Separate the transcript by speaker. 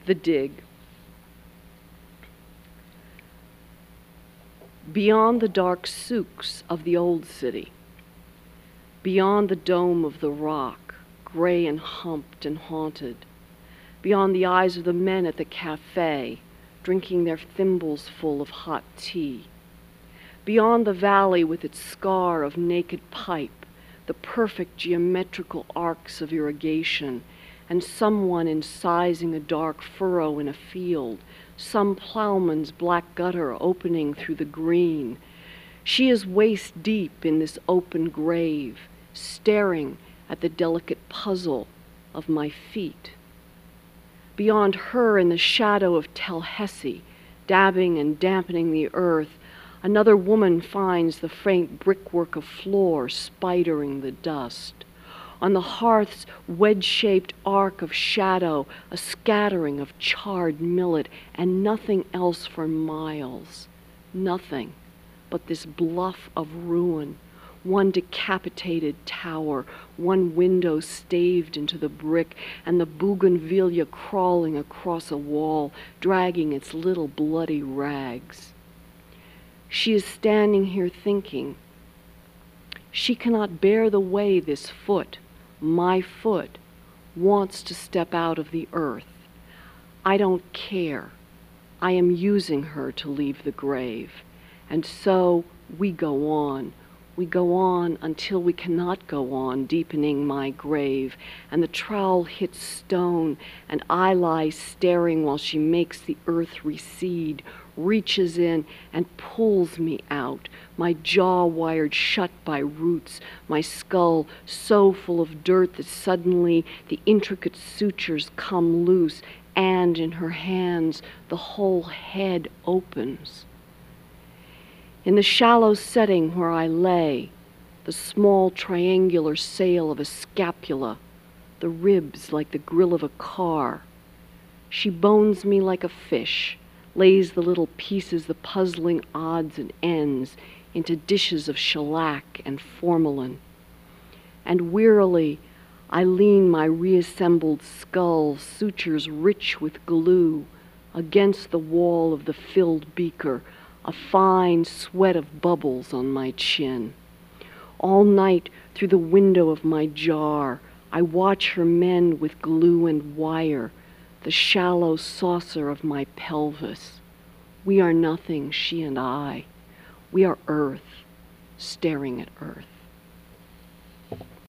Speaker 1: The dig. Beyond the dark souks of the old city, beyond the dome of the rock, gray and humped and haunted, beyond the eyes of the men at the cafe, drinking their thimbles full of hot tea, beyond the valley with its scar of naked pipe, the perfect geometrical arcs of irrigation, and someone incising a dark furrow in a field, some plowman's black gutter opening through the green. She is waist deep in this open grave, staring at the delicate puzzle of my feet. Beyond her, in the shadow of Tallahassee, dabbing and dampening the earth, another woman finds the faint brickwork of floor spidering the dust. On the hearth's wedge-shaped arc of shadow, a scattering of charred millet, and nothing else for miles. Nothing but this bluff of ruin, one decapitated tower, one window staved into the brick, and the bougainvillea crawling across a wall, dragging its little bloody rags. She is standing here thinking. She cannot bear the way this foot, my foot, wants to step out of the earth. I don't care. I am using her to leave the grave. And so we go on. We go on until we cannot go on, deepening my grave, and the trowel hits stone, and I lie staring while she makes the earth recede, reaches in and pulls me out, my jaw wired shut by roots, my skull so full of dirt that suddenly the intricate sutures come loose, and in her hands the whole head opens. In the shallow setting where I lay, the small triangular sail of a scapula, the ribs like the grill of a car, she bones me like a fish, lays the little pieces, the puzzling odds and ends, into dishes of shellac and formalin. And wearily, I lean my reassembled skull, sutures rich with glue, against the wall of the filled beaker, a fine sweat of bubbles on my chin. All night through the window of my jar, I watch her mend with glue and wire, the shallow saucer of my pelvis. We are nothing, she and I. We are earth, staring at earth.